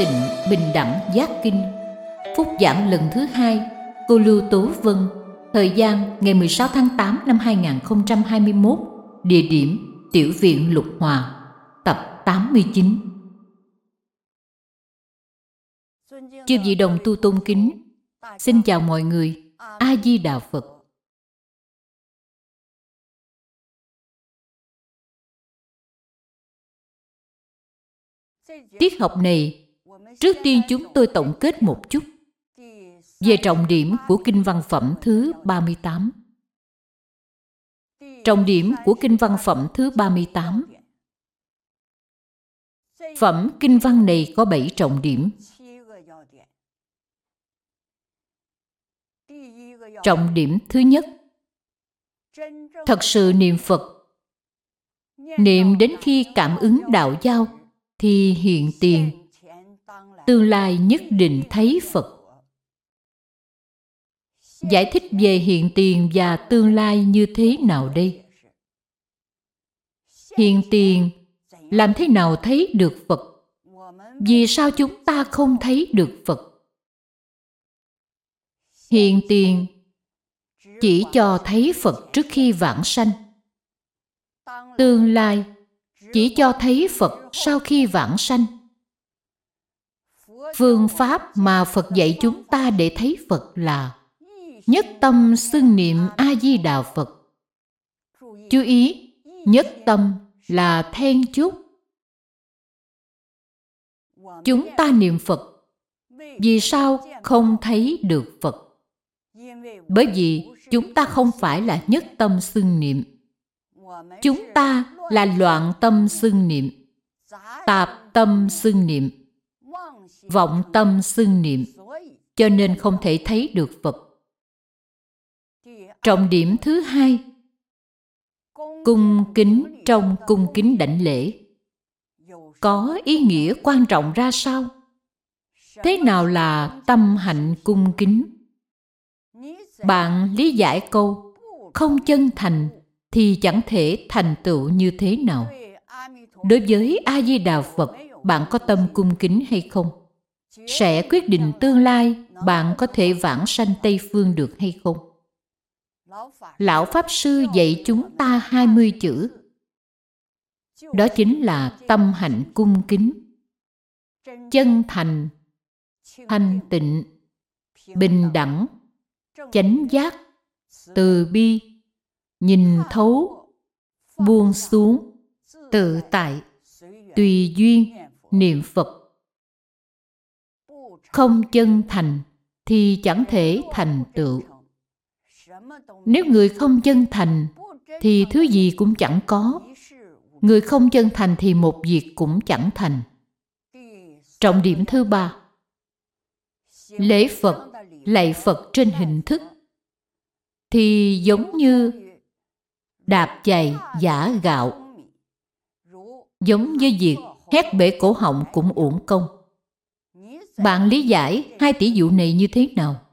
tịnh bình đẳng giác kinh. Phúc giảng lần thứ 2, cô Lưu Tố Vân. Thời gian ngày 16 tháng 8 năm 2021. Địa điểm Tiểu viện Lục Hòa. Tập 89. Chư vị đồng tu tôn kính, xin chào mọi người. A Di Đà Phật. Tiết học này, trước tiên chúng tôi tổng kết một chút về trọng điểm của Kinh Văn Phẩm thứ 38. Trọng điểm của Kinh Văn Phẩm thứ 38. Phẩm Kinh Văn này có 7 trọng điểm. Trọng điểm thứ nhất, thật sự niệm Phật. Niệm đến khi cảm ứng đạo giao thì hiện tiền, tương lai nhất định thấy Phật. Giải thích về hiện tiền và tương lai như thế nào đây? Hiện tiền làm thế nào thấy được Phật? Vì sao chúng ta không thấy được Phật? Hiện tiền chỉ cho thấy Phật trước khi vãng sanh. Tương lai chỉ cho thấy Phật sau khi vãng sanh. Phương pháp mà Phật dạy chúng ta để thấy Phật là nhất tâm xưng niệm A-di-đà Phật. Chú ý, nhất tâm là then chốt. Chúng ta niệm Phật, vì sao không thấy được Phật? Bởi vì chúng ta không phải là nhất tâm xưng niệm. Chúng ta là loạn tâm xưng niệm, tạp tâm xưng niệm, vọng tâm xưng niệm, cho nên không thể thấy được Phật. Trọng điểm thứ hai, cung kính trong cung kính đảnh lễ có ý nghĩa quan trọng ra sao? Thế nào là tâm hạnh cung kính? Bạn lý giải câu không chân thành thì chẳng thể thành tựu như thế nào? Đối với A-di-đà Phật, bạn có tâm cung kính hay không? Sẽ quyết định tương lai bạn có thể vãng sanh Tây Phương được hay không? Lão Pháp Sư dạy chúng ta 20 chữ. Đó chính là tâm hạnh cung kính, chân thành, thanh tịnh, bình đẳng, chánh giác, từ bi, nhìn thấu, buông xuống, tự tại, tùy duyên, niệm Phật. Không chân thành thì chẳng thể thành tựu. Nếu người không chân thành thì thứ gì cũng chẳng có. Người không chân thành thì một việc cũng chẳng thành. Trọng điểm thứ ba, lễ Phật, lạy Phật trên hình thức thì giống như đạp giày giã gạo, giống với việc hét bể cổ họng cũng uổng công. Bạn lý giải hai tỷ dụ này như thế nào?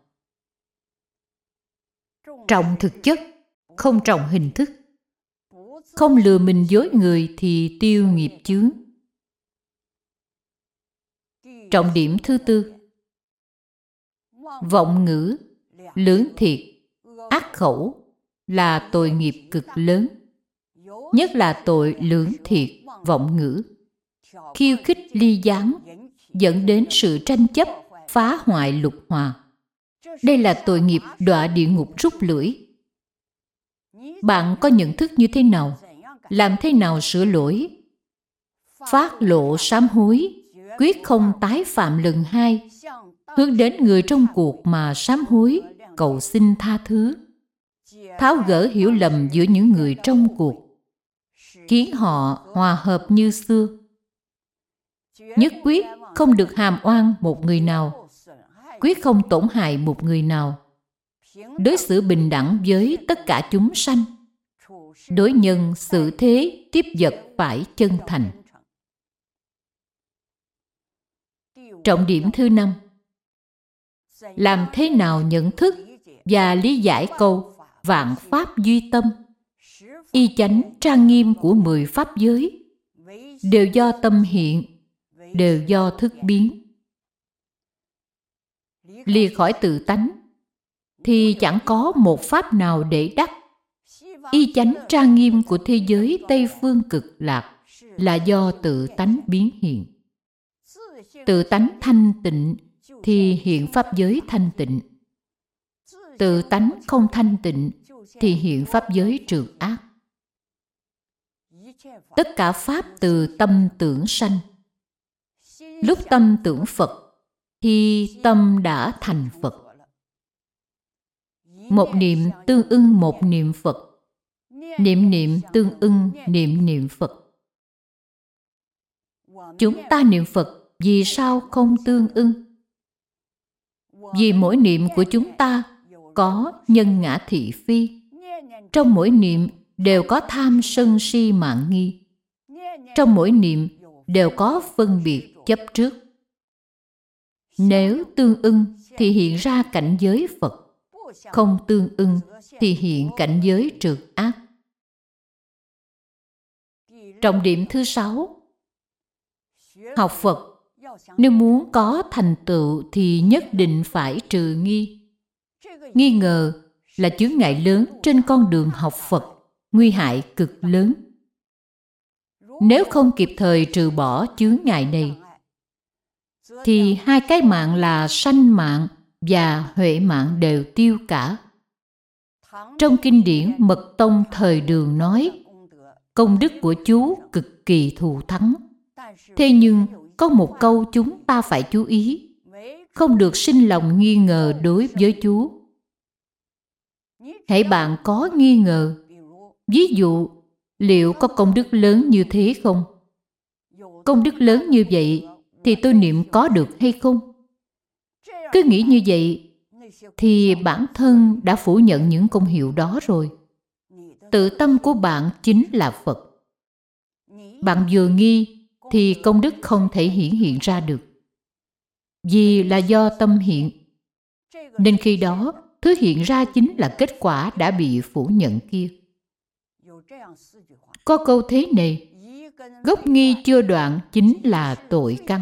Trọng thực chất, không trọng hình thức. Không lừa mình dối người thì tiêu nghiệp chướng. Trọng điểm thứ tư, vọng ngữ, lưỡng thiệt, ác khẩu là tội nghiệp cực lớn. Nhất là tội lưỡng thiệt, vọng ngữ, khiêu khích ly gián, dẫn đến sự tranh chấp, phá hoại lục hòa. Đây là tội nghiệp đọa địa ngục rút lưỡi. Bạn có nhận thức như thế nào? Làm thế nào sửa lỗi? Phát lộ sám hối, quyết không tái phạm lần hai. Hướng đến người trong cuộc mà sám hối, cầu xin tha thứ. Tháo gỡ hiểu lầm giữa những người trong cuộc, khiến họ hòa hợp như xưa. Nhất quyết không được hàm oan một người nào, quyết không tổn hại một người nào. Đối xử bình đẳng với tất cả chúng sanh. Đối nhân xử thế tiếp vật phải chân thành. Trọng điểm thứ năm, làm thế nào nhận thức và lý giải câu vạn pháp duy tâm, y chánh trang nghiêm của 10 pháp giới, đều do tâm hiện, đều do thức biến. lìa khỏi tự tánh, thì chẳng có một pháp nào để đắc. Y chánh trang nghiêm của thế giới Tây Phương Cực Lạc là do tự tánh biến hiện. Tự tánh thanh tịnh thì hiện pháp giới thanh tịnh. Tự tánh không thanh tịnh thì hiện pháp giới trượt ác. Tất cả pháp từ tâm tưởng sanh. Lúc tâm tưởng Phật thì tâm đã thành Phật. Một niệm tương ưng một niệm Phật, niệm niệm tương ưng niệm niệm Phật. Chúng ta niệm Phật vì sao không tương ưng? Vì mỗi niệm của chúng ta có nhân ngã thị phi. Trong mỗi niệm đều có tham sân si mạn nghi. Trong mỗi niệm đều có phân biệt chấp trước. Nếu tương ưng thì hiện ra cảnh giới Phật. Không tương ưng thì hiện cảnh giới trượt ác. Trọng điểm thứ 6. Học Phật, nếu muốn có thành tựu thì nhất định phải trừ nghi. Nghi ngờ là chướng ngại lớn trên con đường học Phật, nguy hại cực lớn. Nếu không kịp thời trừ bỏ chướng ngại này, thì hai cái mạng là sanh mạng và huệ mạng đều tiêu cả. Trong kinh điển Mật Tông thời Đường nói, công đức của chú cực kỳ thù thắng. Thế nhưng có một câu chúng ta phải chú ý, không được sinh lòng nghi ngờ đối với chú. Hễ bạn có nghi ngờ, ví dụ, liệu có công đức lớn như thế không? Công đức lớn như vậy thì tôi niệm có được hay không? Cứ nghĩ như vậy thì bản thân đã phủ nhận những công hiệu đó rồi. Tự tâm của bạn chính là Phật. Bạn vừa nghi thì công đức không thể hiển hiện ra được. Vì là do tâm hiện, nên khi đó thứ hiện ra chính là kết quả đã bị phủ nhận kia. Có câu thế này, gốc nghi chưa đoạn chính là tội căn.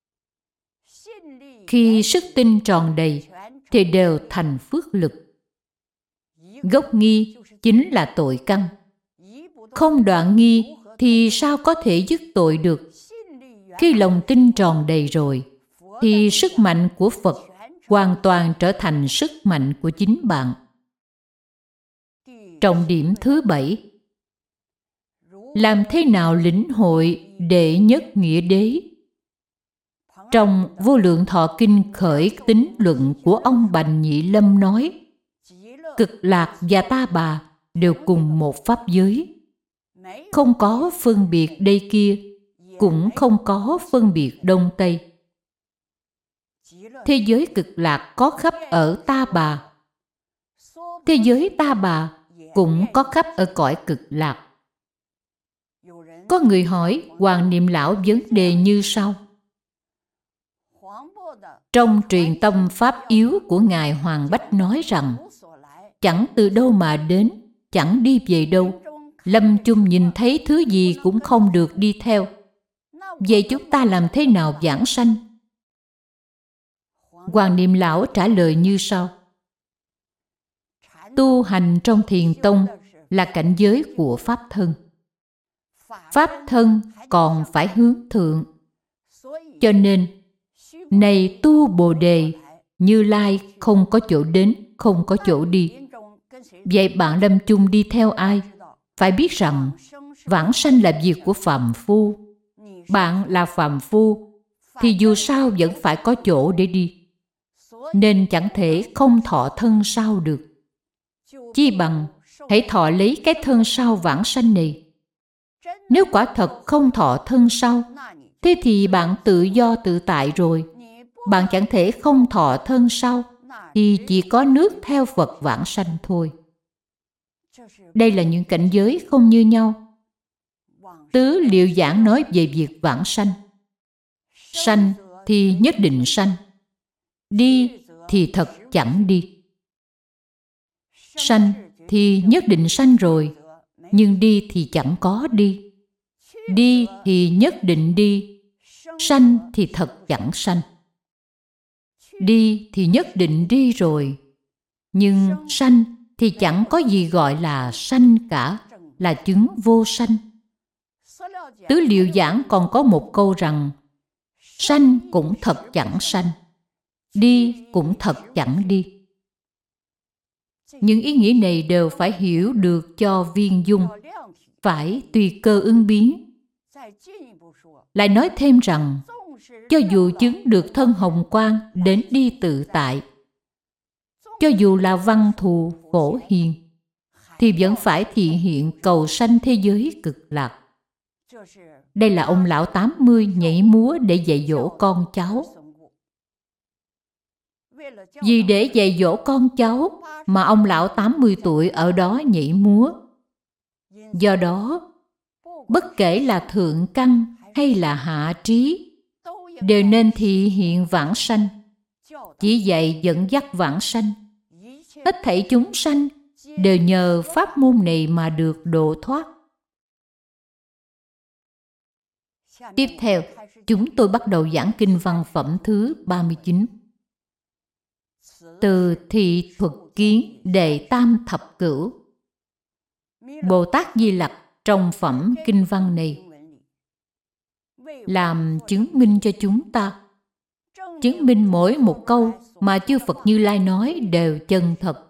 Khi sức tin tròn đầy thì đều thành phước lực. Gốc nghi chính là tội căn. Không đoạn nghi thì sao có thể dứt tội được? Khi lòng tin tròn đầy rồi thì sức mạnh của Phật hoàn toàn trở thành sức mạnh của chính bạn. Trọng điểm thứ 7. Làm thế nào lĩnh hội đệ nhất nghĩa đế? Trong Vô Lượng Thọ Kinh khởi tín luận của ông Bành Nhị Lâm nói, Cực Lạc và Ta Bà đều cùng một pháp giới. Không có phân biệt đây kia, cũng không có phân biệt đông tây. Thế giới Cực Lạc có khắp ở Ta Bà. Thế giới Ta Bà cũng có khắp ở cõi Cực Lạc. Có người hỏi Hoàng Niệm Lão vấn đề như sau. Trong truyền tâm pháp yếu của Ngài Hoàng Bách nói rằng, chẳng từ đâu mà đến, chẳng đi về đâu. Lâm chung nhìn thấy thứ gì cũng không được đi theo. Vậy chúng ta làm thế nào vãng sanh? Hoàng Niệm Lão trả lời như sau. Tu hành trong thiền tông là cảnh giới của pháp thân. Pháp thân còn phải hướng thượng. Cho nên, này tu Bồ Đề, Như Lai không có chỗ đến, không có chỗ đi. Vậy bạn lâm chung đi theo ai? Phải biết rằng, vãng sanh là việc của phàm phu. Bạn là phàm phu, thì dù sao vẫn phải có chỗ để đi. Nên chẳng thể không thọ thân sau được. Chi bằng, hãy thọ lấy cái thân sau vãng sanh này. Nếu quả thật không thọ thân sau, thế thì bạn tự do tự tại rồi. Bạn chẳng thể không thọ thân sau, thì chỉ có nước theo Phật vãng sanh thôi. Đây là những cảnh giới không như nhau. Tứ Liệu Giảng nói về việc vãng sanh. Sanh thì nhất định sanh. Đi thì thật chẳng đi. Sanh thì nhất định sanh rồi, nhưng đi thì chẳng có đi. Đi thì nhất định đi, sanh thì thật chẳng sanh. đi thì nhất định đi rồi. Nhưng sanh thì chẳng có gì gọi là sanh cả, là chứng vô sanh. Tứ Liệu Giảng còn có một câu rằng sanh cũng thật chẳng sanh, đi cũng thật chẳng đi. Những ý nghĩa này đều phải hiểu được cho viên dung, phải tùy cơ ứng biến. Lại nói thêm rằng, cho dù chứng được thân hồng quang đến đi tự tại, cho dù là văn thù phổ hiền, thì vẫn phải thị hiện cầu sanh thế giới cực lạc. Đây là ông lão 80 nhảy múa để dạy dỗ con cháu. Vì để dạy dỗ con cháu mà ông lão 80 tuổi ở đó nhảy múa. Do đó, bất kể là thượng căn hay là hạ trí, đều nên thị hiện vãng sanh, chỉ dạy dẫn dắt vãng sanh. Hết thảy chúng sanh đều nhờ pháp môn này mà được độ thoát. Tiếp theo, chúng tôi bắt đầu giảng kinh văn phẩm thứ 39. Từ thị thuật kiến đệ tam thập cửu. Bồ Tát Di Lặc trong phẩm kinh văn này làm chứng minh cho chúng ta, chứng minh mỗi một câu mà chư Phật Như Lai nói đều chân thật,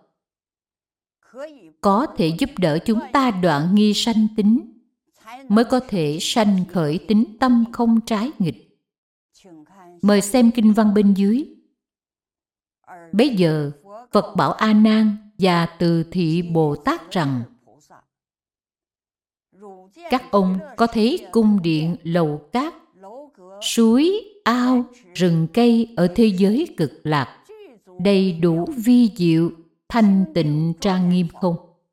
có thể giúp đỡ chúng ta đoạn nghi sanh tính, mới có thể sanh khởi tính tâm không trái nghịch. Mời xem kinh văn bên dưới. Bấy giờ Phật bảo A Nan và Từ Thị Bồ Tát rằng: các ông có thấy cung điện, lầu cát, suối, ao, rừng cây ở thế giới cực lạc đầy đủ vi diệu, thanh tịnh, trang nghiêm không?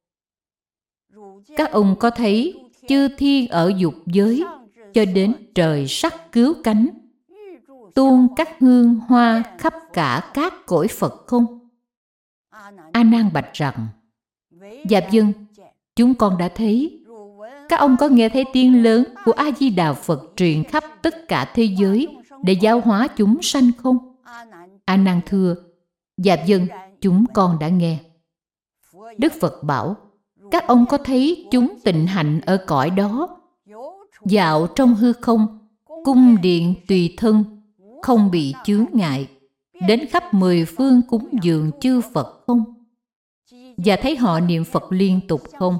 Các ông có thấy chư thiên ở dục giới cho đến trời sắc cứu cánh, tuôn các hương hoa khắp cả các cõi Phật không? A Nan bạch rằng: dạ vâng, chúng con đã thấy. Các ông có nghe thấy tiếng lớn của A Di Đà Phật truyền khắp tất cả thế giới để giáo hóa chúng sanh không? A Nan thưa: dạ vâng, chúng con đã nghe. Đức Phật bảo: các ông có thấy chúng tịnh hạnh ở cõi đó, dạo trong hư không, cung điện tùy thân, không bị chướng ngại, đến khắp 10 phương cúng dường chư Phật không? Và thấy họ niệm Phật liên tục không?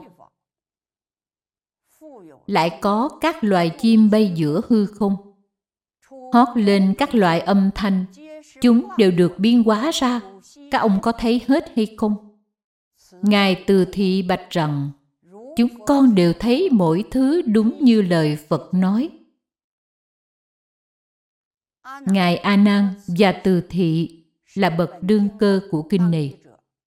Lại có các loài chim bay giữa hư không, hót lên các loại âm thanh, chúng đều được biến hóa ra. Các ông có thấy hết hay không? Ngài Từ Thị bạch rằng: chúng con đều thấy mỗi thứ đúng như lời Phật nói. Ngài A Nan và Từ Thị là bậc đương cơ của kinh này.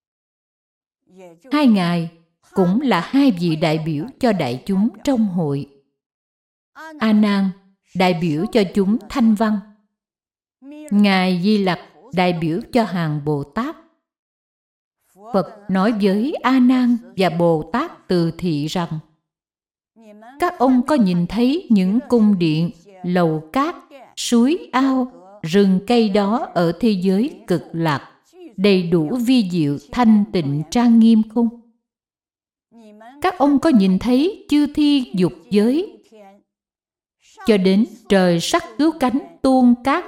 Hai ngài cũng là hai vị đại biểu cho đại chúng trong hội. A Nan đại biểu cho chúng thanh văn, Ngài Di Lặc đại biểu cho hàng Bồ Tát. Phật nói với A Nan và Bồ Tát Từ Thị rằng: các ông có nhìn thấy những cung điện, lầu cát, suối ao, rừng cây đó ở thế giới cực lạc đầy đủ vi diệu, thanh tịnh, trang nghiêm không? Các ông có nhìn thấy chư thiên dục giới cho đến trời sắc cứu cánh, tuôn các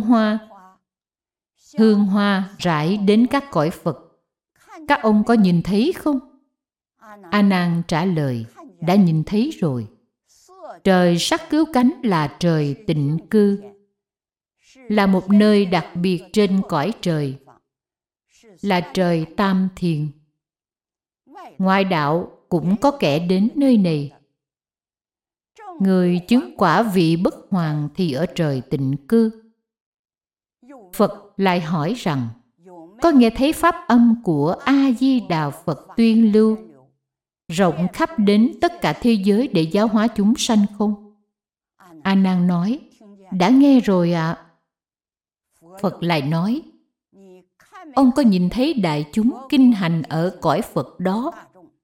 hương hoa rải đến các cõi Phật? Các ông có nhìn thấy không? A Nan trả lời: đã nhìn thấy rồi. Trời sắc cứu cánh là trời tịnh cư, là một nơi đặc biệt trên cõi trời, là trời tam thiền. Ngoại đạo cũng có kẻ đến nơi này. Người chứng quả vị bất hoàn thì ở trời tịnh cư. Phật lại hỏi rằng: có nghe thấy pháp âm của A Di Đà Phật tuyên lưu rộng khắp đến tất cả thế giới để giáo hóa chúng sanh không? A Nan nói: đã nghe rồi ạ. Phật lại nói: ông có nhìn thấy đại chúng kinh hành ở cõi Phật đó,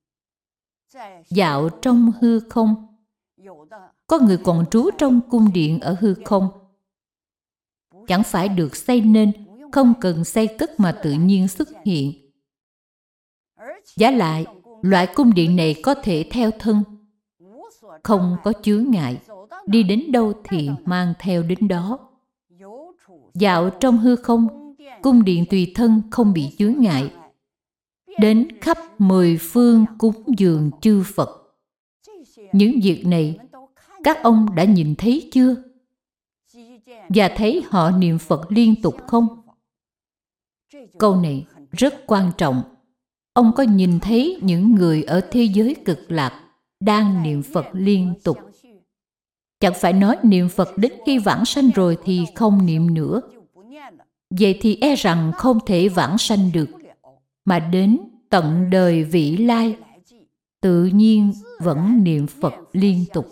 dạo trong hư không? Có người còn trú trong cung điện ở hư không, chẳng phải được xây nên không cần xây cất mà tự nhiên xuất hiện. Vả lại, loại cung điện này có thể theo thân, không có chướng ngại, đi đến đâu thì mang theo đến đó. Dạo trong hư không, cung điện tùy thân không bị chướng ngại, đến khắp mười phương cúng dường chư Phật. Những việc này các ông đã nhìn thấy chưa? Và thấy họ niệm Phật liên tục không? Câu này rất quan trọng. Ông có nhìn thấy những người ở thế giới cực lạc đang niệm Phật liên tục? Chẳng phải nói niệm Phật đến khi vãng sanh rồi thì không niệm nữa. Vậy thì e rằng không thể vãng sanh được, mà đến tận đời vị lai tự nhiên vẫn niệm Phật liên tục.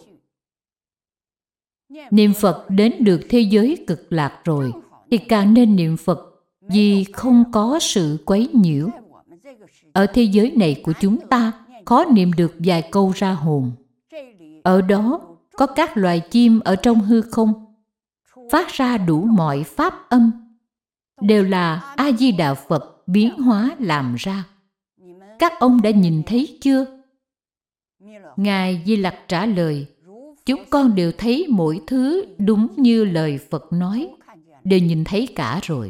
Niệm Phật đến được thế giới cực lạc rồi thì càng nên niệm Phật, vì không có sự quấy nhiễu. Ở thế giới này của chúng ta khó niệm được vài câu ra hồn. Ở đó có các loài chim ở trong hư không phát ra đủ mọi pháp âm, đều là A-di-đà Phật biến hóa làm ra. Các ông đã nhìn thấy chưa? Ngài Di Lặc trả lời, chúng con đều thấy mỗi thứ đúng như lời Phật nói, đều nhìn thấy cả rồi.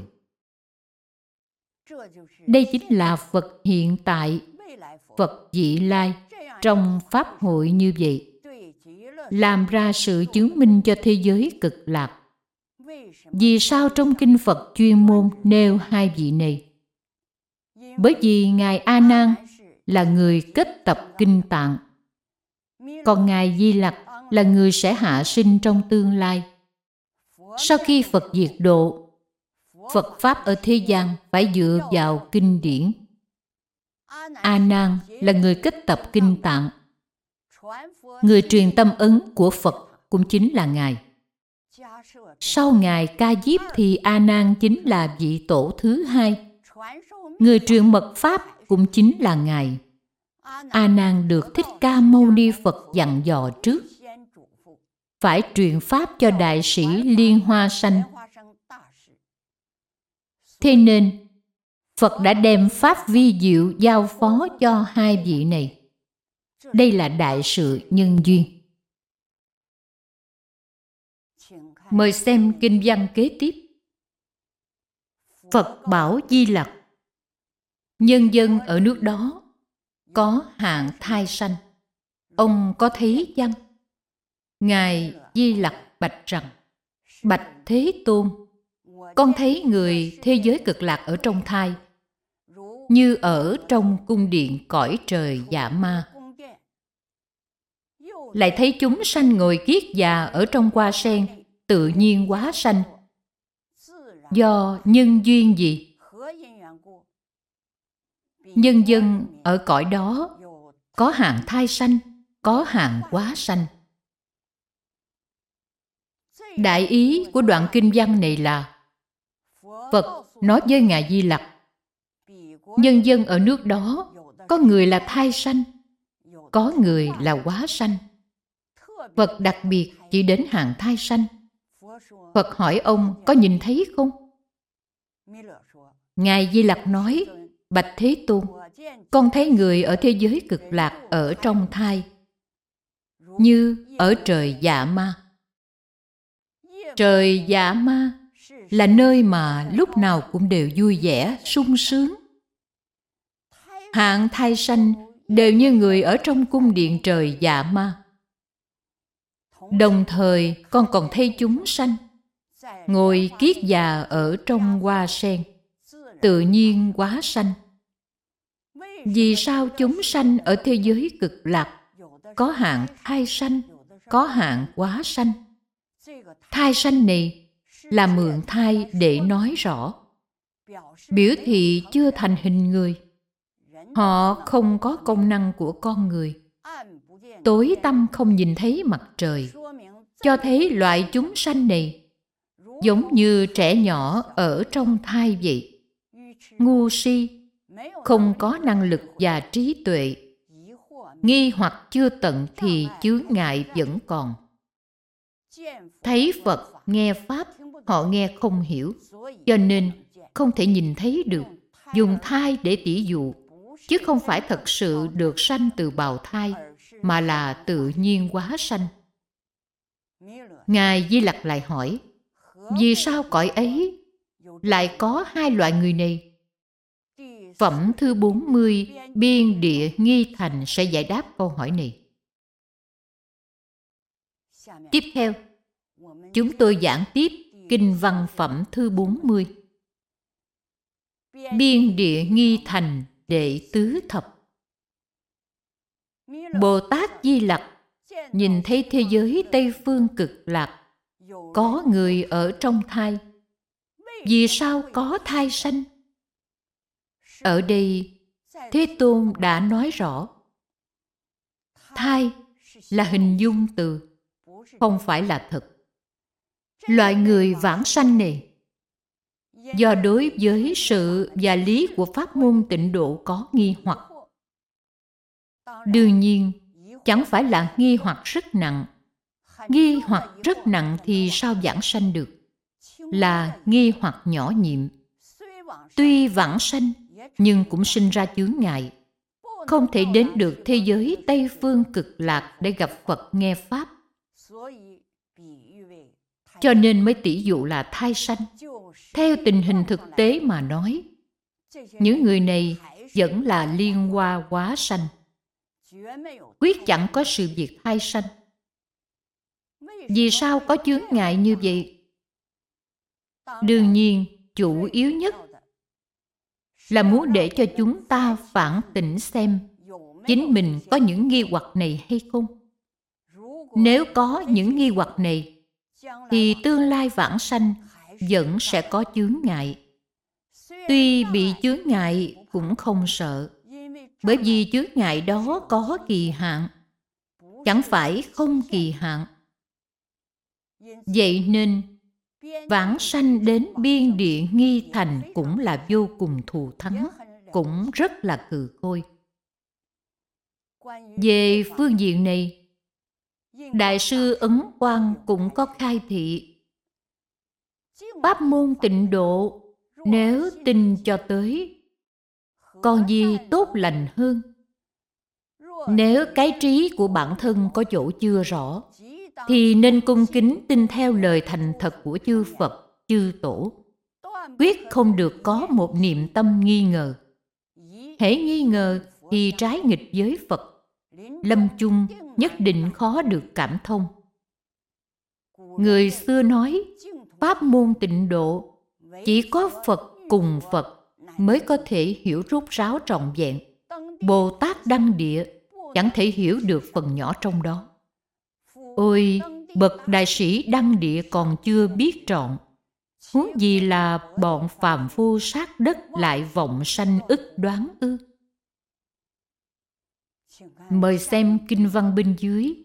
Đây chính là Phật hiện tại, Phật vị lai trong Pháp hội như vậy, làm ra sự chứng minh cho thế giới cực lạc. Vì sao trong kinh Phật chuyên môn nêu hai vị này? Bởi vì Ngài A Nan là người kết tập kinh tạng, còn Ngài Di Lặc là người sẽ hạ sinh trong tương lai. Sau khi Phật diệt độ, Phật Pháp ở thế gian phải dựa vào kinh điển. A Nan là người kết tập kinh tạng. Người truyền tâm ấn của Phật cũng chính là Ngài. Sau Ngài Ca Diếp thì A Nan chính là vị tổ thứ hai. Người truyền mật Pháp cũng chính là Ngài. A Nan được Thích Ca Mâu Ni Phật dặn dò trước, phải truyền Pháp cho đại sĩ Liên Hoa Sanh. Thế nên, Phật đã đem Pháp vi diệu giao phó cho hai vị này. Đây là đại sự nhân duyên. Mời xem kinh văn kế tiếp. Phật bảo Di Lặc, nhân dân ở nước đó có hạng thai sanh, ông có thấy chăng? Ngài Di Lặc bạch rằng, bạch Thế Tôn, con thấy người thế giới cực lạc ở trong thai, như ở trong cung điện cõi trời Dạ Ma. Lại thấy chúng sanh ngồi kiết già ở trong hoa sen, tự nhiên hóa sanh. Do nhân duyên gì? Nhân dân ở cõi đó có hạng thai sanh, có hạng hóa sanh. Đại ý của đoạn kinh văn này là Phật nói với Ngài Di Lặc, nhân dân ở nước đó có người là thai sanh, có người là hóa sanh. Phật đặc biệt chỉ đến hạng thai sanh. Phật hỏi ông có nhìn thấy không? Ngài Di Lặc nói, bạch Thế Tôn, con thấy người ở thế giới cực lạc ở trong thai, như ở trời Dạ Ma. Trời Dạ Ma là nơi mà lúc nào cũng đều vui vẻ, sung sướng. Hạng thai sanh đều như người ở trong cung điện trời Dạ Ma. Đồng thời con còn thấy chúng sanh ngồi kiết già ở trong hoa sen, tự nhiên hóa sanh. Vì sao chúng sanh ở thế giới cực lạc có hạng thai sanh, có hạng hóa sanh? Thai sanh này là mượn thai để nói rõ, biểu thị chưa thành hình người. Họ không có công năng của con người, tối tăm không nhìn thấy mặt trời, cho thấy loại chúng sanh này giống như trẻ nhỏ ở trong thai vậy, ngu si, không có năng lực và trí tuệ. Nghi hoặc chưa tận thì chướng ngại vẫn còn. Thấy Phật, nghe Pháp Họ nghe không hiểu, cho nên không thể nhìn thấy được. Dùng thai để tỉ dụ, chứ không phải thật sự được sanh từ bào thai, mà là tự nhiên hóa sanh. Ngài Di Lặc lại hỏi, vì sao cõi ấy lại có hai loại người này? Phẩm thứ 40, Biên Địa Nghi Thành sẽ giải đáp câu hỏi này. Tiếp theo, chúng tôi giảng tiếp Kinh Văn Phẩm thứ 40. Biên Địa Nghi Thành đệ tứ thập. Bồ Tát Di Lặc nhìn thấy thế giới Tây Phương Cực Lạc có người ở trong thai. Vì sao có thai sanh? Ở đây, Thế Tôn đã nói rõ, thai là hình dung từ, không phải là thật. Loại người vãng sanh này, do đối với sự và lý của pháp môn tịnh độ có nghi hoặc. Đương nhiên, chẳng phải là nghi hoặc rất nặng. Nghi hoặc rất nặng thì sao vãng sanh được? Là nghi hoặc nhỏ nhiệm. Tuy vãng sanh, nhưng cũng sinh ra chướng ngại. Không thể đến được thế giới Tây Phương Cực Lạc để gặp Phật nghe Pháp. Cho nên mới tỉ dụ là thai sanh. Theo tình hình thực tế mà nói, những người này vẫn là liên hoa hóa sanh. Quyết chẳng có sự việc thai sanh. Vì sao có chướng ngại như vậy? Đương nhiên, chủ yếu nhất là muốn để cho chúng ta phản tỉnh xem chính mình có những nghi hoặc này hay không. Nếu có những nghi hoặc này, thì tương lai vãng sanh vẫn sẽ có chướng ngại. Tuy bị chướng ngại cũng không sợ, bởi vì chướng ngại đó có kỳ hạn, chẳng phải không kỳ hạn. Vậy nên, vãng sanh đến biên địa nghi thành cũng là vô cùng thù thắng, cũng rất là cừ khôi. Về phương diện này, Đại sư Ấn Quang cũng có khai thị, pháp môn tịnh độ nếu tin cho tới, còn gì tốt lành hơn? Nếu cái trí của bản thân có chỗ chưa rõ, thì nên cung kính tin theo lời thành thật của chư Phật, chư Tổ. Quyết không được có một niệm tâm nghi ngờ. Hễ nghi ngờ thì trái nghịch với Phật. Lâm chung nhất định khó được cảm thông. Người xưa nói, pháp môn tịnh độ chỉ có Phật cùng Phật mới có thể hiểu rốt ráo trọn vẹn. Bồ Tát Đăng Địa chẳng thể hiểu được phần nhỏ trong đó. Ôi, bậc đại sĩ Đăng Địa còn chưa biết trọn, huống gì là bọn phàm phu sát đất lại vọng sanh ức đoán ư? Mời xem kinh văn bên dưới.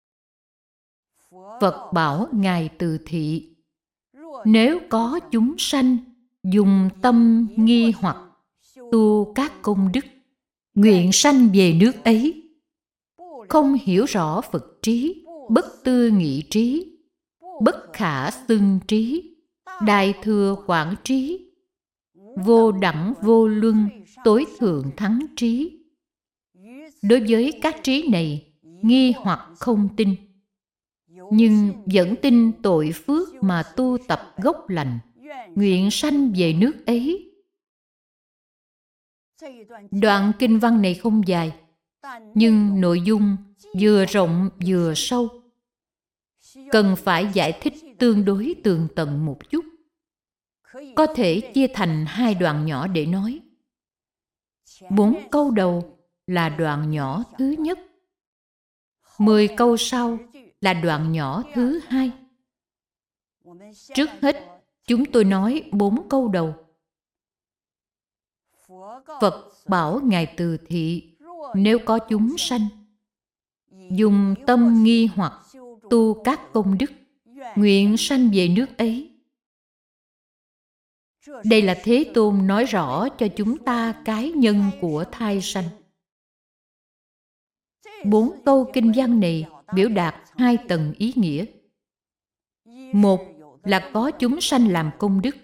Phật bảo Ngài Từ Thị, nếu có chúng sanh dùng tâm nghi hoặc tu các công đức, nguyện sanh về nước ấy, không hiểu rõ Phật trí, bất tư nghị trí, bất khả xưng trí, đại thừa quảng trí, vô đẳng vô luân, tối thượng thắng trí. Đối với các trí này, nghi hoặc không tin, nhưng vẫn tin tội phước mà tu tập gốc lành, nguyện sanh về nước ấy. Đoạn kinh văn này không dài, nhưng nội dung vừa rộng vừa sâu, cần phải giải thích tương đối tường tận một chút. Có thể chia thành hai đoạn nhỏ để nói. 4 câu đầu là đoạn nhỏ thứ nhất, 10 câu sau là đoạn nhỏ thứ hai. Trước hết, chúng tôi nói 4 câu đầu. Phật bảo Ngài Từ Thị, nếu có chúng sanh dùng tâm nghi hoặc tu các công đức, nguyện sanh về nước ấy. Đây là Thế Tôn nói rõ cho chúng ta cái nhân của thai sanh. 4 câu kinh văn này biểu đạt 2 tầng ý nghĩa. Một là có chúng sanh làm công đức,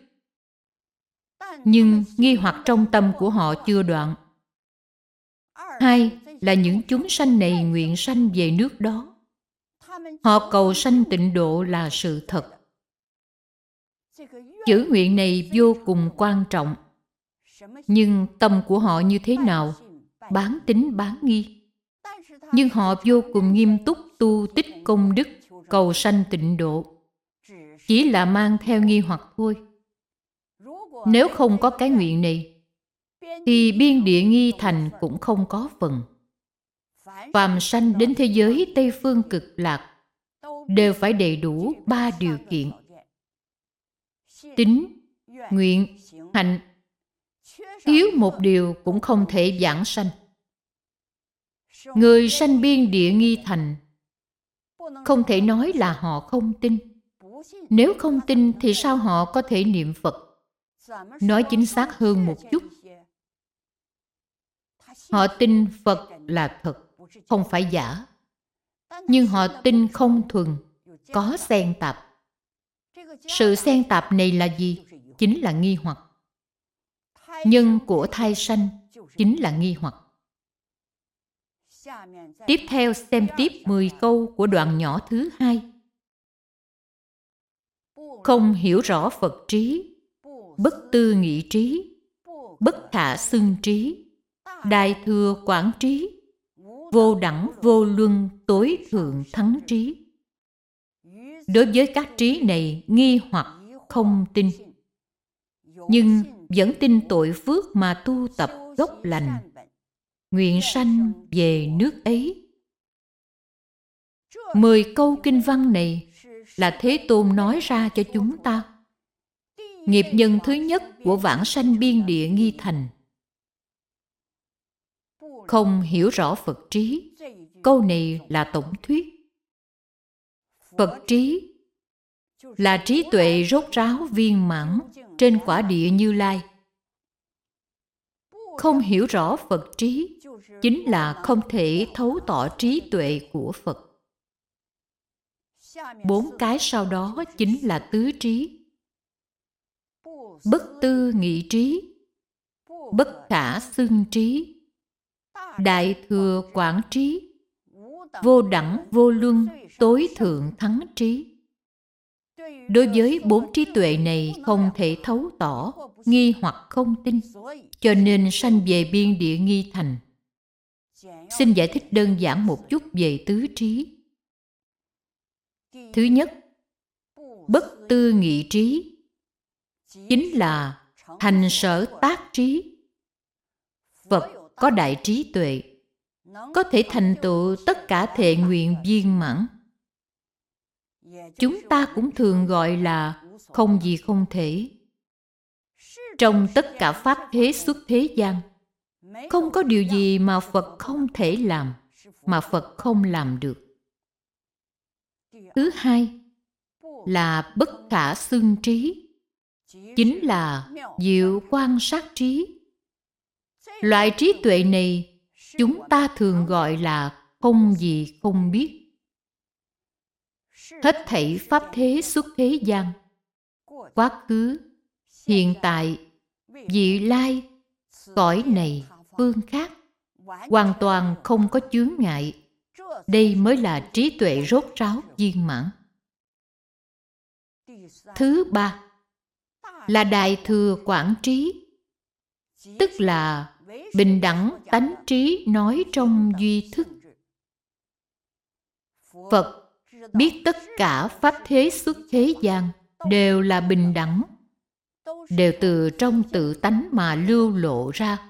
nhưng nghi hoặc trong tâm của họ chưa đoạn. Hai là những chúng sanh này nguyện sanh về nước đó. Họ cầu sanh tịnh độ là sự thật. Chữ nguyện này vô cùng quan trọng. Nhưng tâm của họ như thế nào? Bán tín bán nghi. Nhưng họ vô cùng nghiêm túc tu tích công đức, cầu sanh tịnh độ. Chỉ là mang theo nghi hoặc thôi. Nếu không có cái nguyện này, thì biên địa nghi thành cũng không có phần. Phàm sanh đến thế giới Tây Phương Cực Lạc đều phải đầy đủ 3 điều kiện: tín, nguyện, hạnh. Thiếu một điều cũng không thể giảng sanh. Người sanh biên địa nghi thành không thể nói là họ không tin. Nếu không tin thì sao họ có thể niệm Phật? Nói chính xác hơn một chút, họ tin Phật là thật, không phải giả. Nhưng họ tin không thuần, có xen tạp. Sự xen tạp này là gì? Chính là nghi hoặc. Nhân của thai sanh chính là nghi hoặc. Tiếp theo xem tiếp 10 câu của đoạn nhỏ thứ 2. Không hiểu rõ Phật trí, bất tư nghị trí, bất khả xưng trí, đại thừa quảng trí, vô đẳng vô luân tối thượng thắng trí. Đối với các trí này nghi hoặc không tin, nhưng vẫn tin tội phước mà tu tập gốc lành, nguyện sanh về nước ấy. 10 câu kinh văn này là Thế Tôn nói ra cho chúng ta. Nghiệp nhân thứ nhất của vãng sanh biên địa nghi thành. Không hiểu rõ Phật trí. Câu này là tổng thuyết. Phật trí là trí tuệ rốt ráo viên mãn trên quả địa Như Lai. Không hiểu rõ Phật trí chính là không thể thấu tỏ trí tuệ của Phật. 4 cái sau đó chính là tứ trí: bất tư nghị trí, bất khả xưng trí, đại thừa quảng trí, vô đẳng vô luân tối thượng thắng trí. Đối với 4 trí tuệ này không thể thấu tỏ, nghi hoặc không tin, cho nên sanh về biên địa nghi thành. Xin giải thích đơn giản một chút về tứ trí. Thứ nhất, bất tư nghị trí chính là hành sở tác trí. Phật có đại trí tuệ, có thể thành tựu tất cả thệ nguyện viên mãn. Chúng ta cũng thường gọi là không gì không thể. Trong tất cả pháp thế xuất thế gian, không có điều gì mà Phật không thể làm, mà Phật không làm được. Thứ hai là bất khả xưng trí, chính là diệu quan sát trí. Loại trí tuệ này chúng ta thường gọi là không gì không biết. Hết thảy pháp thế xuất thế gian, quá khứ, hiện tại, vị lai, cõi này, phương khác, hoàn toàn không có chướng ngại. Đây mới là trí tuệ rốt ráo viên mãn. Thứ ba là đại thừa quảng trí, tức là bình đẳng tánh trí nói trong duy thức. Phật biết tất cả pháp thế xuất thế gian đều là bình đẳng, đều từ trong tự tánh mà lưu lộ ra.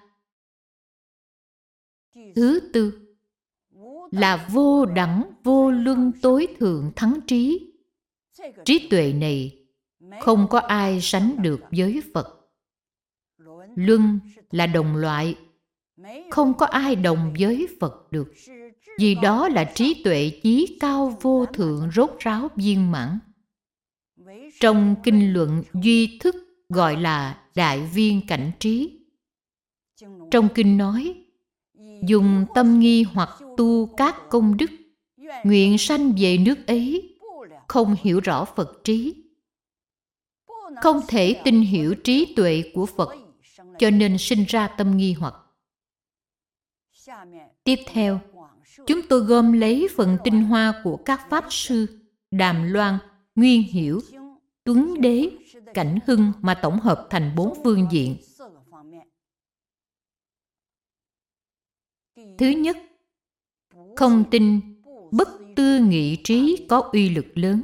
Thứ tư là vô đẳng vô luân tối thượng thắng trí. Trí tuệ này không có ai sánh được với Phật. Luân là đồng loại, không có ai đồng với Phật được, vì đó là trí tuệ chí cao vô thượng rốt ráo viên mãn. Trong kinh luận duy thức gọi là đại viên cảnh trí. Trong kinh nói, dùng tâm nghi hoặc tu các công đức, nguyện sanh về nước ấy, không hiểu rõ Phật trí. không thể tin hiểu trí tuệ của Phật, cho nên sinh ra tâm nghi hoặc. Tiếp theo, chúng tôi gom lấy phần tinh hoa của các Pháp Sư Đàm Loan, Nguyên Hiểu, Tuấn Đế, Cảnh Hưng mà tổng hợp thành 4 phương diện. Thứ nhất, không tin bất tư nghị trí có uy lực lớn.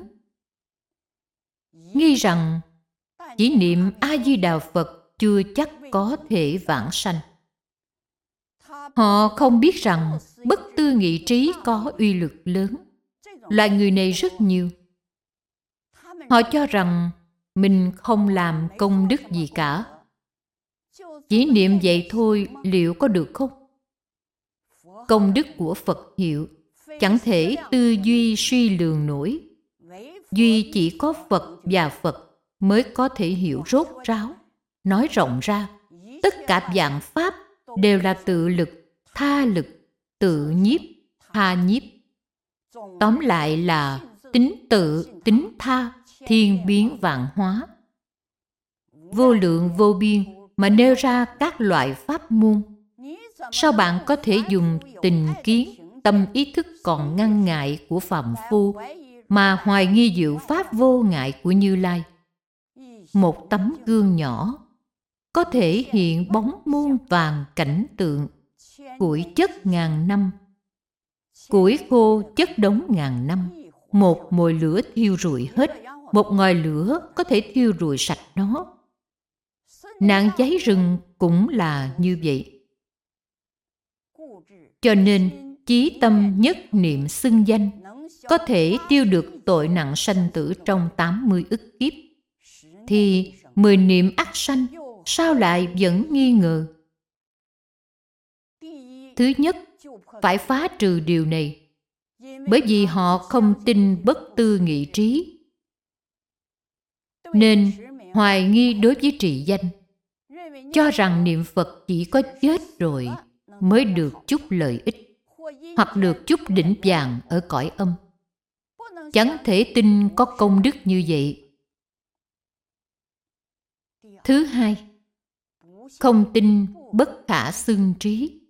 Nghi rằng chỉ niệm A-di-đà Phật chưa chắc có thể vãng sanh. Họ không biết rằng bất tư nghị trí có uy lực lớn. Loại người này rất nhiều. Họ cho rằng mình không làm công đức gì cả. Chỉ niệm vậy thôi liệu có được không? Công đức của Phật hiệu chẳng thể tư duy suy lường nổi. Duy chỉ có Phật và Phật mới có thể hiểu rốt ráo. Nói rộng ra, tất cả dạng Pháp đều là tự lực, tha lực, tự nhiếp, tha nhiếp. Tóm lại là tính tự, tính tha, thiên biến vạn hóa. Vô lượng vô biên mà nêu ra các loại pháp môn. Sao bạn có thể dùng tình kiến, tâm ý thức còn ngăn ngại của phàm phu mà hoài nghi diệu pháp vô ngại của Như Lai? Một tấm gương nhỏ có thể hiện bóng muôn vàng cảnh tượng, củi chất ngàn năm, củi khô chất đống ngàn năm. Một mồi lửa thiêu rụi hết, một ngòi lửa có thể thiêu rụi sạch nó. Nạn cháy rừng cũng là như vậy. Cho nên chí tâm nhất niệm xưng danh có thể tiêu được tội nặng sanh tử trong 80 ức kiếp. Thì 10 niệm ắt sanh, sao lại vẫn nghi ngờ? Thứ nhất, phải phá trừ điều này, bởi vì họ không tin bất tư nghị trí, nên hoài nghi đối với trì danh, cho rằng niệm Phật chỉ có chết rồi mới được chút lợi ích, hoặc được chút đỉnh vàng ở cõi âm. Chẳng thể tin có công đức như vậy. Thứ hai, không tin bất khả xưng trí.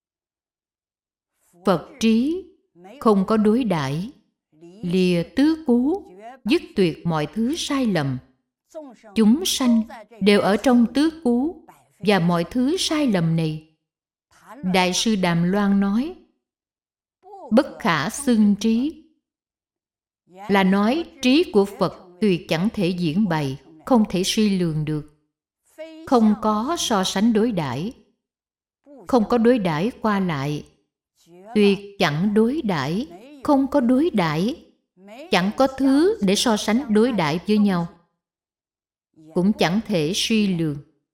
Phật trí không có đối đãi, lìa tứ cú, dứt tuyệt mọi thứ sai lầm. Chúng sanh đều ở trong tứ cú và mọi thứ sai lầm này. Đại sư Đàm Loan nói, bất khả xưng trí là nói trí của Phật tuyệt chẳng thể diễn bày, không thể suy lường được. Không có so sánh đối đãi, không có đối đãi qua lại, tuyệt chẳng đối đãi, không có đối đãi, chẳng có thứ để so sánh đối đãi với nhau, cũng chẳng thể suy lường.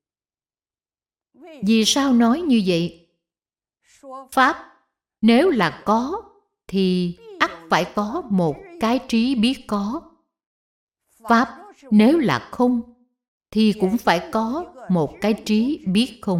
Vì sao nói như vậy? Pháp nếu là có thì ắt phải có một cái trí biết có. Pháp nếu là không thì cũng phải có một cái trí biết không.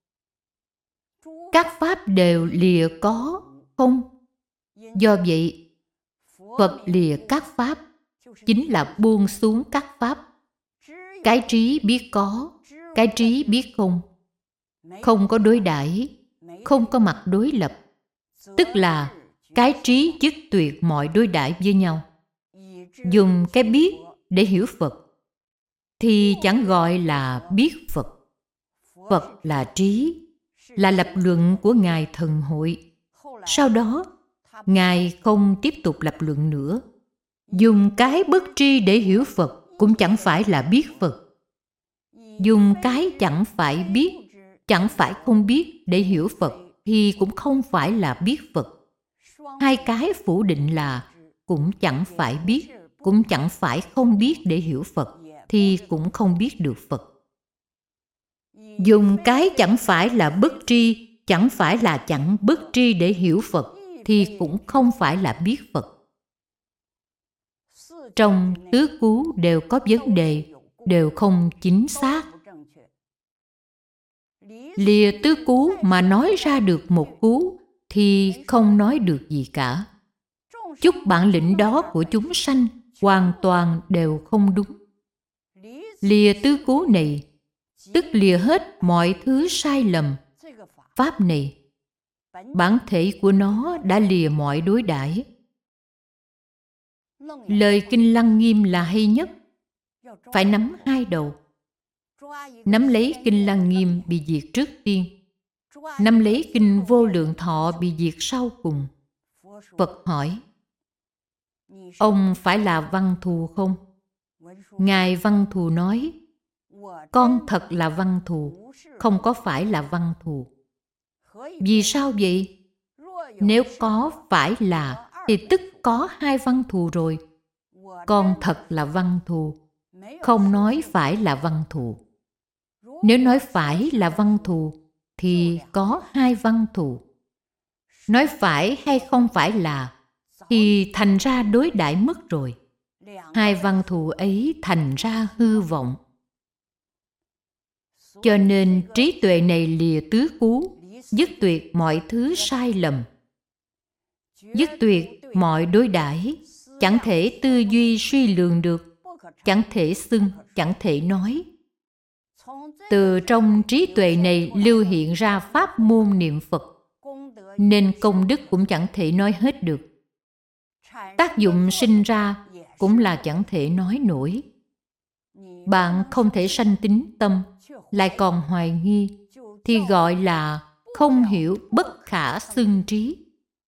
Các pháp đều lìa có, không. Do vậy, Phật lìa các pháp chính là buông xuống các pháp. Cái trí biết có, cái trí biết không. Không có đối đãi, không có mặt đối lập, tức là cái trí dứt tuyệt mọi đối đãi với nhau. Dùng cái biết để hiểu Phật thì chẳng gọi là biết Phật. Phật là trí, là lập luận của Ngài Thần Hội. Sau đó, Ngài không tiếp tục lập luận nữa. Dùng cái bất tri để hiểu Phật cũng chẳng phải là biết Phật. Dùng cái chẳng phải biết, chẳng phải không biết để hiểu Phật thì cũng không phải là biết Phật. Hai cái phủ định là cũng chẳng phải biết, cũng chẳng phải không biết để hiểu Phật thì cũng không biết được Phật. Dùng cái chẳng phải là bất tri, chẳng phải là chẳng bất tri để hiểu Phật thì cũng không phải là biết Phật. Trong tứ cú đều có vấn đề, đều không chính xác. Lìa tứ cú mà nói ra được một cú thì không nói được gì cả. Chút bản lĩnh đó của chúng sanh hoàn toàn đều không đúng. Lìa tứ cố này, tức lìa hết mọi thứ sai lầm. Pháp này, bản thể của nó đã lìa mọi đối đãi. Lời Kinh Lăng Nghiêm là hay nhất. Phải nắm hai đầu. Nắm lấy Kinh Lăng Nghiêm bị diệt trước tiên. Nắm lấy Kinh Vô Lượng Thọ bị diệt sau cùng. Phật hỏi: ông phải là Văn Thù không? Ngài Văn Thù nói: con thật là Văn Thù, không có phải là Văn Thù. Vì sao vậy? Nếu có phải là thì tức có hai Văn Thù rồi. Con thật là Văn Thù, không nói phải là Văn Thù. Nếu nói phải là Văn Thù thì có hai Văn Thù. Nói phải hay không phải là thì thành ra đối đãi mất rồi. Hai Văn Thù ấy thành ra hư vọng. Cho nên trí tuệ này lìa tứ cú, dứt tuyệt mọi thứ sai lầm, dứt tuyệt mọi đối đãi, chẳng thể tư duy suy lường được, chẳng thể xưng, chẳng thể nói. Từ trong trí tuệ này lưu hiện ra pháp môn niệm Phật, nên công đức cũng chẳng thể nói hết được. Tác dụng sinh ra cũng là chẳng thể nói nổi. Bạn không thể sanh tín tâm, lại còn hoài nghi, thì gọi là không hiểu bất khả xưng trí.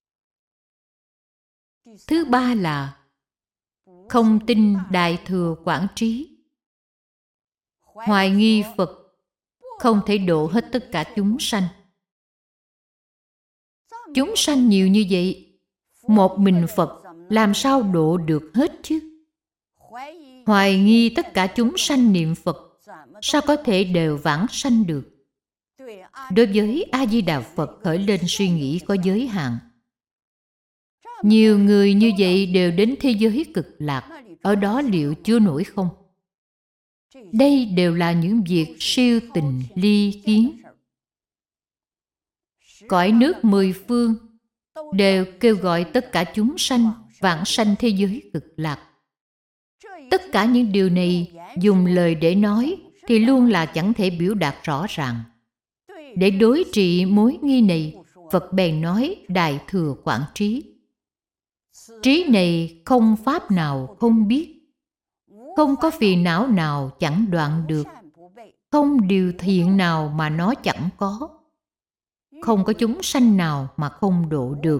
Thứ ba là không tin Đại Thừa Quảng Trí. Hoài nghi Phật không thể độ hết tất cả chúng sanh. Chúng sanh nhiều như vậy, một mình Phật làm sao độ được hết chứ? Hoài nghi tất cả chúng sanh niệm Phật, sao có thể đều vãng sanh được? Đối với A-di-đà Phật khởi lên suy nghĩ có giới hạn. Nhiều người như vậy đều đến thế giới cực lạc, ở đó liệu chưa nổi không? Đây đều là những việc siêu tình ly kiến. Cõi nước mười phương đều kêu gọi tất cả chúng sanh vãng sanh thế giới cực lạc. Tất cả những điều này dùng lời để nói thì luôn là chẳng thể biểu đạt rõ ràng. Để đối trị mối nghi này, Phật bèn nói Đại Thừa Quảng Trí. Trí này không pháp nào không biết, không có phiền não nào chẳng đoạn được, không điều thiện nào mà nó chẳng có, không có chúng sanh nào mà không độ được.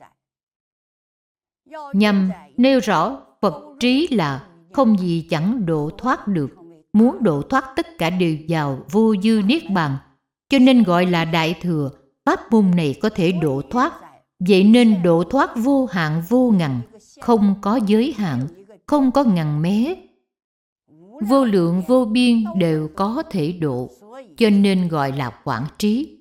Nhằm nêu rõ Phật trí là không gì chẳng độ thoát được, muốn độ thoát tất cả đều vào vô dư niết bàn, cho nên gọi là Đại Thừa. Pháp môn này có thể độ thoát, vậy nên độ thoát vô hạn vô ngần, không có giới hạn, không có ngần mé, vô lượng vô biên đều có thể độ, cho nên gọi là quảng trí.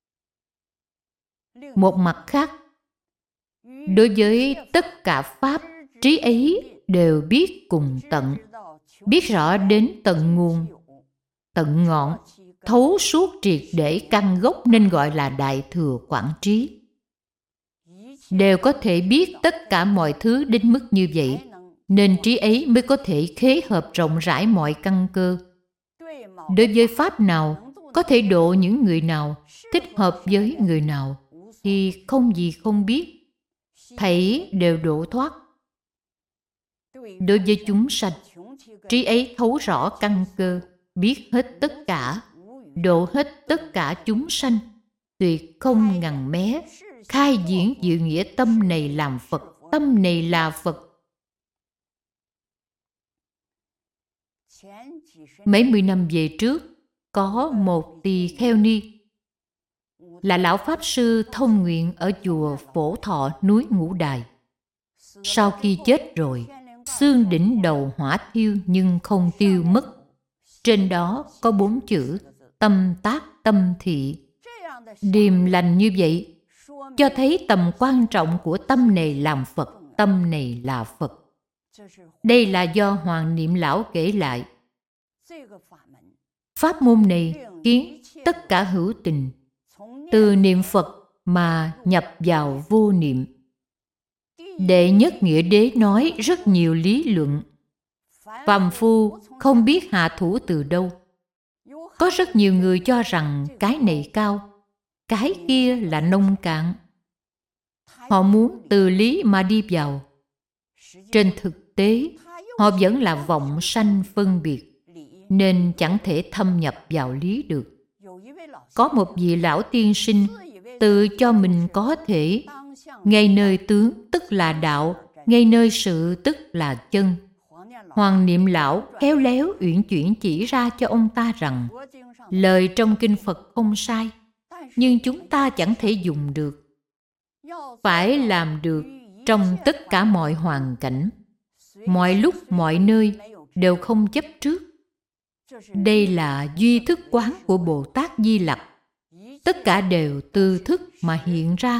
Một mặt khác, đối với tất cả pháp, trí ấy đều biết cùng tận, biết rõ đến tận nguồn, tận ngọn, thấu suốt triệt để căn gốc, nên gọi là Đại Thừa Quảng Trí. Đều có thể biết tất cả mọi thứ đến mức như vậy, nên trí ấy mới có thể khế hợp rộng rãi mọi căn cơ. Đối với pháp nào, có thể độ những người nào, thích hợp với người nào, thì không gì không biết, thảy đều độ thoát. Đối với chúng sanh, trí ấy thấu rõ căn cơ, biết hết tất cả, độ hết tất cả chúng sanh, tuyệt không ngần mé, khai diễn diệu nghĩa tâm này làm Phật, tâm này là Phật. Mấy mươi năm về trước, có một tỳ kheo ni là lão pháp sư thông nguyện ở chùa Phổ Thọ núi Ngũ Đài. Sau khi chết rồi, xương đỉnh đầu hỏa thiêu nhưng không tiêu mất. Trên đó có 4 chữ tâm tác tâm thị. Điềm lành như vậy, cho thấy tầm quan trọng của tâm này làm Phật, tâm này là Phật. Đây là do Hoàng Niệm Lão kể lại. Pháp môn này khiến tất cả hữu tình từ niệm Phật mà nhập vào vô niệm. Đệ Nhất Nghĩa Đế nói rất nhiều lý luận. Phàm phu không biết hạ thủ từ đâu. Có rất nhiều người cho rằng cái này cao, cái kia là nông cạn. Họ muốn từ lý mà đi vào. Trên thực tế, họ vẫn là vọng sanh phân biệt, nên chẳng thể thâm nhập vào lý được. Có một vị lão tiên sinh tự cho mình có thể ngay nơi tướng tức là đạo, ngay nơi sự tức là chân. Hoàng Niệm Lão khéo léo uyển chuyển chỉ ra cho ông ta rằng lời trong kinh Phật không sai, nhưng chúng ta chẳng thể dùng được. Phải làm được trong tất cả mọi hoàn cảnh, mọi lúc mọi nơi đều không chấp trước. Đây là duy thức quán của Bồ Tát Di Lặc. Tất cả đều từ thức mà hiện ra.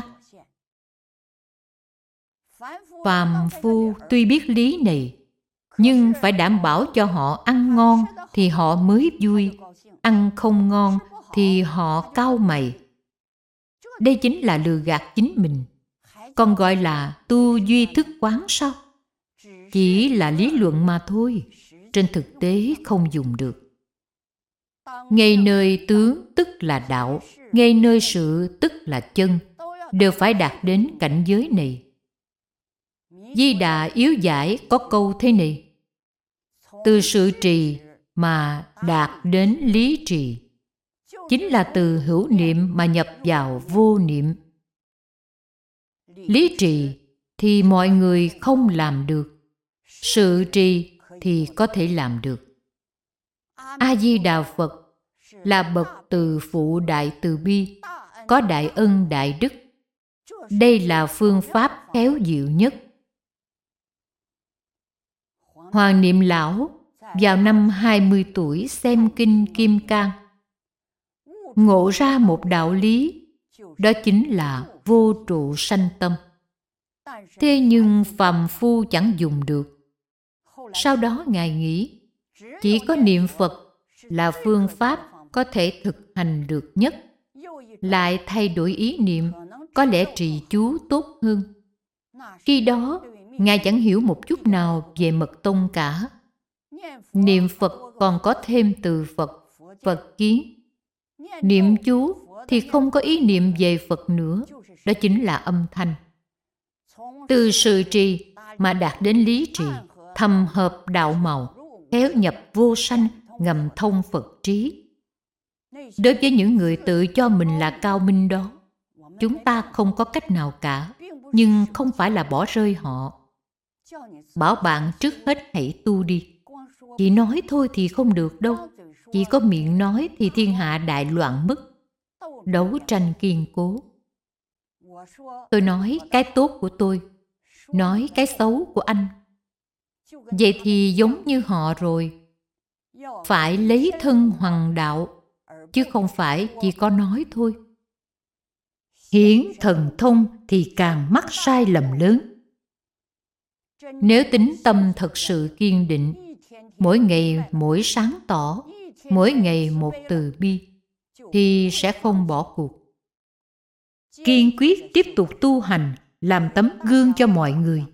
Phàm phu tuy biết lý này, nhưng phải đảm bảo cho họ ăn ngon thì họ mới vui, ăn không ngon thì họ cau mày. Đây chính là lừa gạt chính mình. Còn gọi là tu duy thức quán sao? Chỉ là lý luận mà thôi, trên thực tế không dùng được. Ngay nơi tướng tức là đạo, ngay nơi sự tức là chân, đều phải đạt đến cảnh giới này. Di Đà yếu giải có câu thế này: từ sự trì mà đạt đến lý trì, chính là từ hữu niệm mà nhập vào vô niệm. Lý trì thì mọi người không làm được, sự trì thì có thể làm được. A Di Đà Phật là bậc từ phụ đại từ bi, có đại ân đại đức. Đây là phương pháp khéo diệu nhất. Hoàng Niệm Lão vào năm 20 tuổi xem kinh Kim Cang, ngộ ra một đạo lý, đó chính là vô trụ sanh tâm. Thế nhưng phàm phu chẳng dùng được. Sau đó Ngài nghĩ, chỉ có niệm Phật là phương pháp có thể thực hành được nhất. Lại thay đổi ý niệm, có lẽ trì chú tốt hơn. Khi đó, Ngài chẳng hiểu một chút nào về mật tông cả. Niệm Phật còn có thêm từ Phật, Phật kiến. Niệm chú thì không có ý niệm về Phật nữa, đó chính là âm thanh. Từ sự trì mà đạt đến lý trì, thầm hợp đạo màu, khéo nhập vô sanh, ngầm thông Phật trí. Đối với những người tự cho mình là cao minh đó, chúng ta không có cách nào cả, nhưng không phải là bỏ rơi họ. Bảo bạn trước hết hãy tu đi. Chỉ nói thôi thì không được đâu. Chỉ có miệng nói thì thiên hạ đại loạn mất. Đấu tranh kiên cố. Tôi nói cái tốt của tôi, nói cái xấu của anh. Vậy thì giống như họ rồi. Phải lấy thân hoằng đạo, chứ không phải chỉ có nói thôi. Hiển thần thông thì càng mắc sai lầm lớn. Nếu tính tâm thật sự kiên định, mỗi ngày mỗi sáng tỏ, mỗi ngày một từ bi, thì sẽ không bỏ cuộc. Kiên quyết tiếp tục tu hành, làm tấm gương cho mọi người.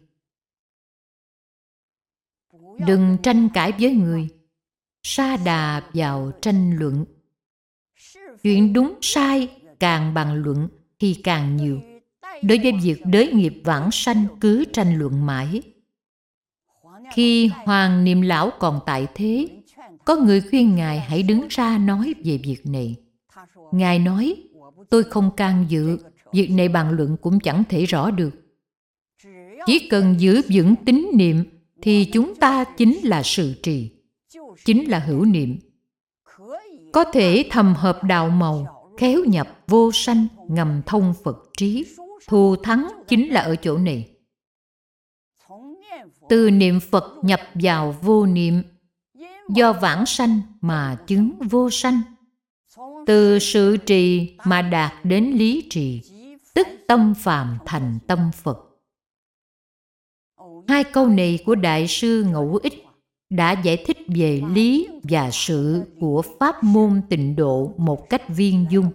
Đừng tranh cãi với người, sa đà vào tranh luận. Chuyện đúng sai càng bàn luận thì càng nhiều. Đối với việc đới nghiệp vãng sanh cứ tranh luận mãi. Khi Hoàng Niệm Lão còn tại thế, có người khuyên Ngài hãy đứng ra nói về việc này. Ngài nói, tôi không can dự, việc này bàn luận cũng chẳng thể rõ được. Chỉ cần giữ vững tín niệm thì chúng ta chính là sự trì, chính là hữu niệm. Có thể thầm hợp đạo màu, khéo nhập vô sanh, ngầm thông Phật trí. Thù thắng chính là ở chỗ này. Từ niệm Phật nhập vào vô niệm, do vãng sanh mà chứng vô sanh. Từ sự trì mà đạt đến lý trì, tức tâm phàm thành tâm Phật. Hai câu này của Đại sư Ngẫu Ích đã giải thích về lý và sự của pháp môn tịnh độ một cách viên dung.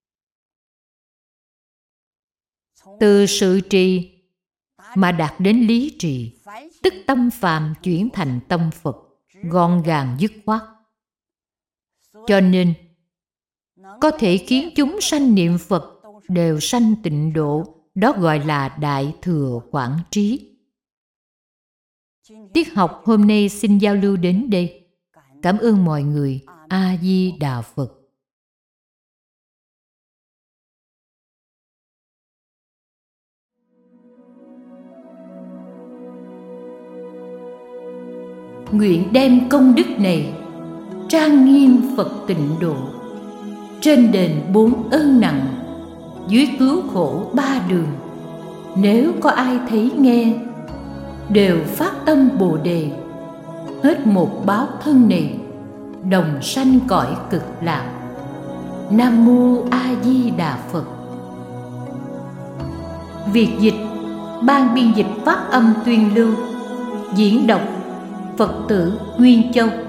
Từ sự trì mà đạt đến lý trì, tức tâm phàm chuyển thành tâm Phật. gọn gàng dứt khoát. Cho nên, có thể khiến chúng sanh niệm Phật đều sanh tịnh độ, đó gọi là Đại Thừa Quảng Trí. Tiết học hôm nay xin giao lưu đến đây. Cảm ơn mọi người. A Di Đà Phật. Nguyện đem công đức này trang nghiêm Phật tịnh độ, trên đền 4 ơn nặng, dưới cứu khổ 3 đường. Nếu có ai thấy nghe, đều phát tâm Bồ Đề, hết một báo thân này, đồng sanh cõi cực lạc. Nam Mô A Di Đà Phật. Việc dịch, ban biên dịch phát âm tuyên lưu, diễn đọc Phật tử Nguyên Châu.